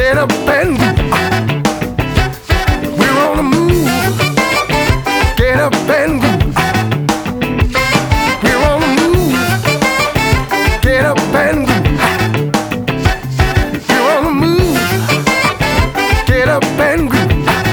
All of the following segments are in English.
Get up and groove. We're on the move. Get up and groove. We're on the move. Get up and groove. We're on the move. Get up and groove.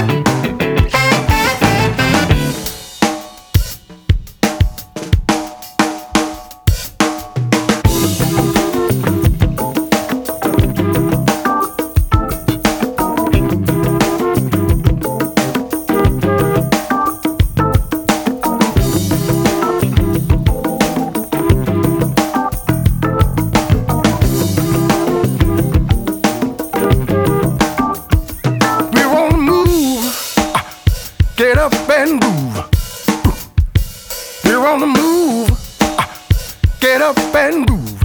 Get up and groove. We're on the move. Get up and groove.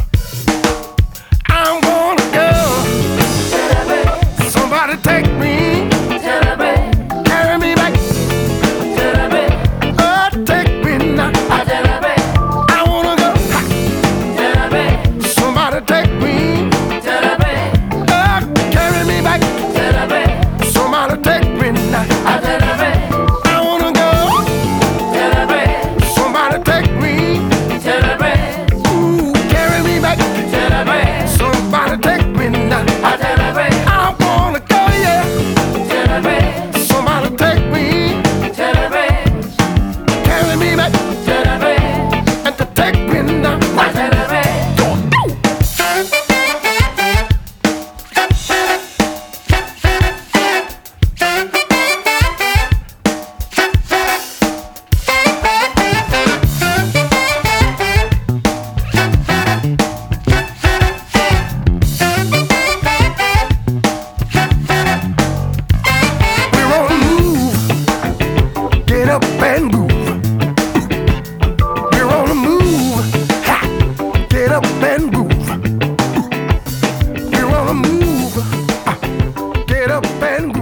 I wanna go. Somebody take me. Carry me back. Oh, take me now. I wanna go. Somebody take me. Oh, carry me back. Somebody take me now. Get up and groove. We're on the move. Ha! Get up and groove. We're on the move. Get up and groove.